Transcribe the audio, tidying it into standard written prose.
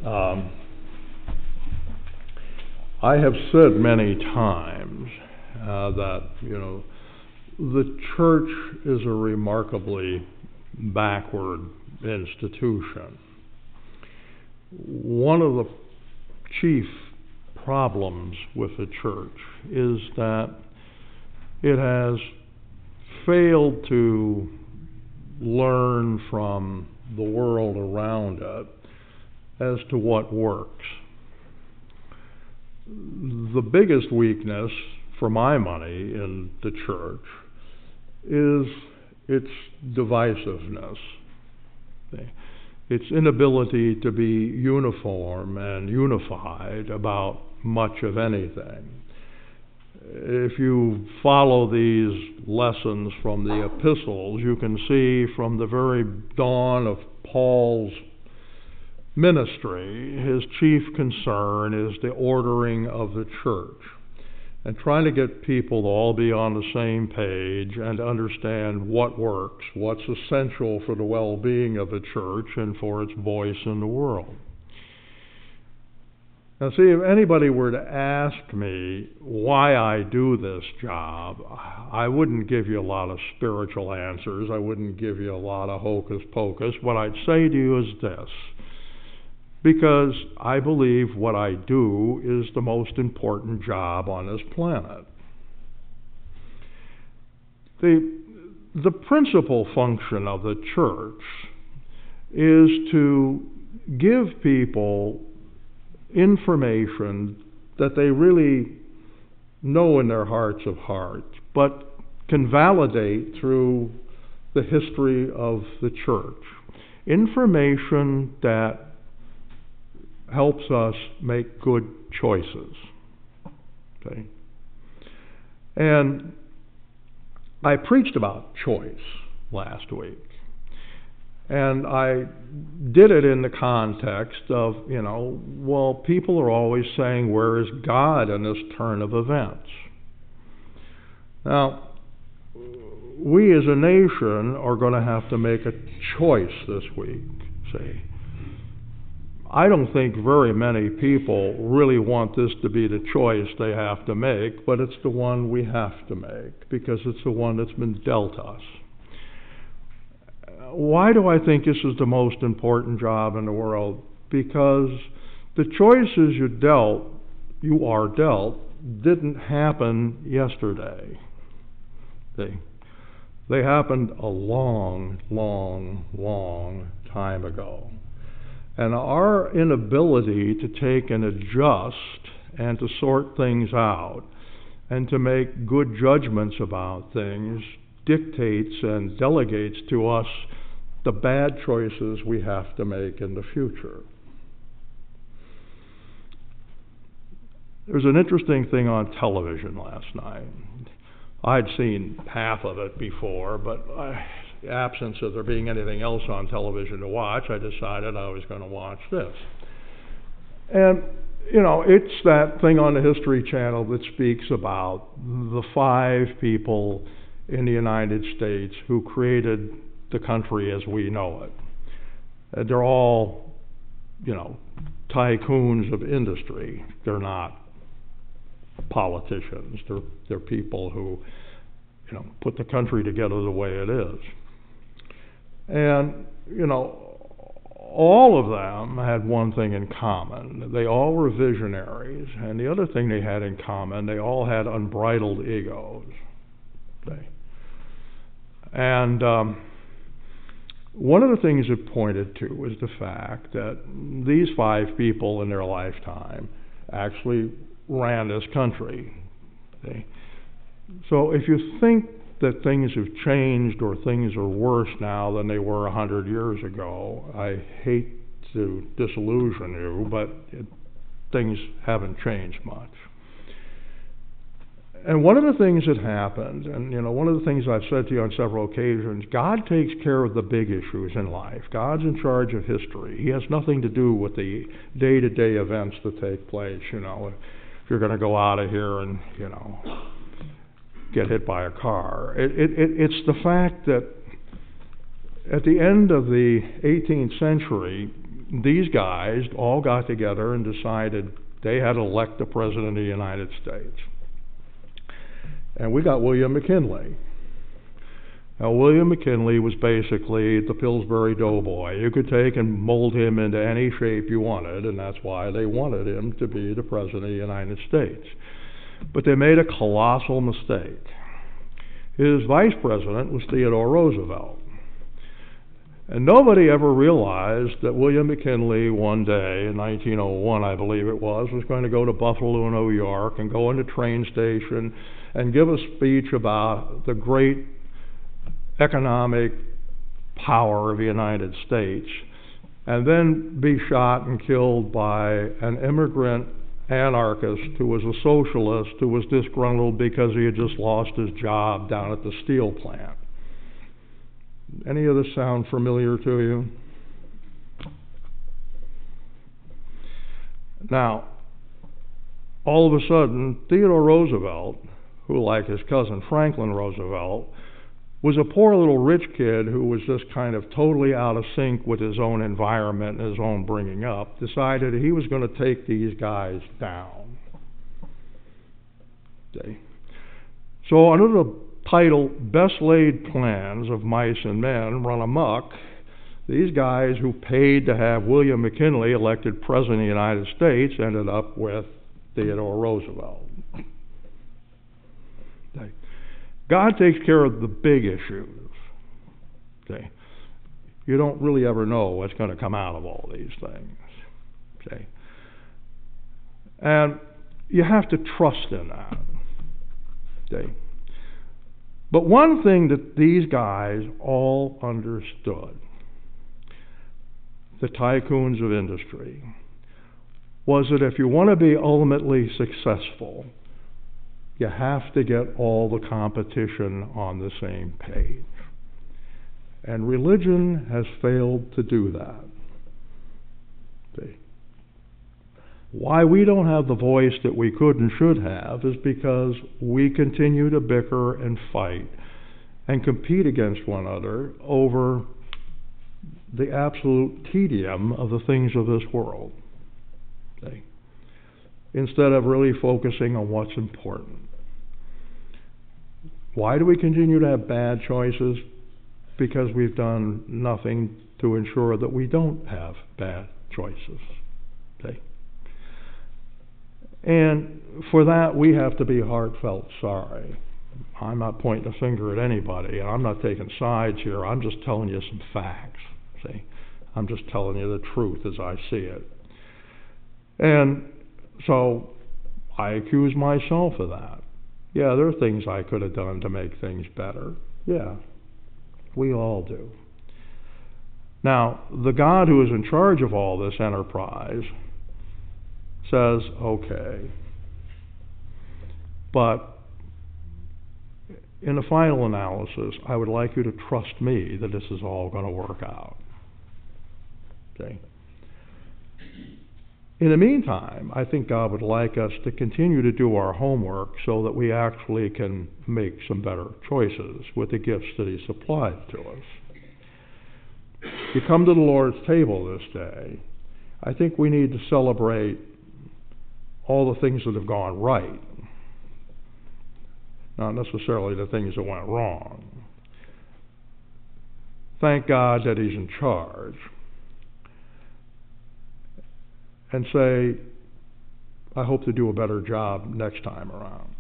Um, I have said many times that, the church is a remarkably backward institution. One of the chief problems with the church is that it has failed to learn from the world around it as to what works. The biggest weakness, for my money, in the church is its divisiveness, its inability to be uniform and unified about much of anything. If you follow these lessons from the epistles, you can see from the very dawn of Paul's ministry, his chief concern is the ordering of the church and trying to get people to all be on the same page and to understand what works, what's essential for the well-being of the church and for its voice in the world. Now, see, if anybody were to ask me why I do this job, I wouldn't give you a lot of spiritual answers. I wouldn't give you a lot of hocus pocus. What I'd say to you is this: because I believe what I do is the most important job on this planet. The principal function of the church is to give people information that they really know in their hearts of hearts, but can validate through the history of the church. Information that helps us make good choices. Okay? And I preached about choice last week. And I did it in the context of, people are always saying, where is God in this turn of events? Now, we as a nation are going to have to make a choice this week, see. I don't think very many people really want this to be the choice they have to make, but it's the one we have to make because it's the one that's been dealt us. Why do I think this is the most important job in the world? Because the choices you are dealt, didn't happen yesterday. They happened a long, long, long time ago. And our inability to take and adjust and to sort things out and to make good judgments about things dictates and delegates to us the bad choices we have to make in the future. There's an interesting thing on television last night. I'd seen half of it before, but in the absence of there being anything else on television to watch, I decided I was going to watch this. And, it's that thing on the History Channel that speaks about the 5 people in the United States who created the country as we know it. They're all, tycoons of industry. They're not politicians. They're people who, put the country together the way it is. And, all of them had one thing in common. They all were visionaries. And the other thing they had in common, they all had unbridled egos. And one of the things it pointed to was the fact that these 5 people in their lifetime actually ran this country. So if you think that things have changed or things are worse now than they were 100 years ago, I hate to disillusion you, but things haven't changed much. And one of the things that happened, and one of the things I've said to you on several occasions, God takes care of the big issues in life. God's in charge of history. He has nothing to do with the day-to-day events that take place. If you're going to go out of here and, get hit by a car. It's the fact that at the end of the 18th century, these guys all got together and decided they had to elect the President of the United States. And we got William McKinley. Now, William McKinley was basically the Pillsbury Doughboy. You could take and mold him into any shape you wanted, and that's why they wanted him to be the President of the United States. But they made a colossal mistake. His vice president was Theodore Roosevelt. And nobody ever realized that William McKinley one day, in 1901 I believe it was going to go to Buffalo, New York, and go in a train station and give a speech about the great economic power of the United States, and then be shot and killed by an immigrant anarchist who was a socialist who was disgruntled because he had just lost his job down at the steel plant. Any of this sound familiar to you? Now, all of a sudden, Theodore Roosevelt, who, like his cousin Franklin Roosevelt, was a poor little rich kid who was just kind of totally out of sync with his own environment and his own bringing up, decided he was going to take these guys down. Okay. So under the title, Best Laid Plans of Mice and Men Run Amok, these guys who paid to have William McKinley elected President of the United States ended up with Theodore Roosevelt. Okay. God takes care of the big issues. Okay. You don't really ever know what's going to come out of all these things. Okay. And you have to trust in that. Okay. But one thing that these guys all understood, the tycoons of industry, was that if you want to be ultimately successful, you have to get all the competition on the same page. And religion has failed to do that. See? Why we don't have the voice that we could and should have is because we continue to bicker and fight and compete against one another over the absolute tedium of the things of this world. See? Instead of really focusing on what's important. Why do we continue to have bad choices? Because we've done nothing to ensure that we don't have bad choices. Okay? And for that, we have to be heartfelt sorry. I'm not pointing a finger at anybody. I'm not taking sides here. I'm just telling you some facts. See? I'm just telling you the truth as I see it. And so I accuse myself of that. Yeah, there are things I could have done to make things better. Yeah, we all do. Now, the God who is in charge of all this enterprise says, okay, but in the final analysis, I would like you to trust me that this is all going to work out. Okay? In the meantime, I think God would like us to continue to do our homework so that we actually can make some better choices with the gifts that He supplied to us. You come to the Lord's table this day, I think we need to celebrate all the things that have gone right, not necessarily the things that went wrong. Thank God that He's in charge. And say, I hope to do a better job next time around.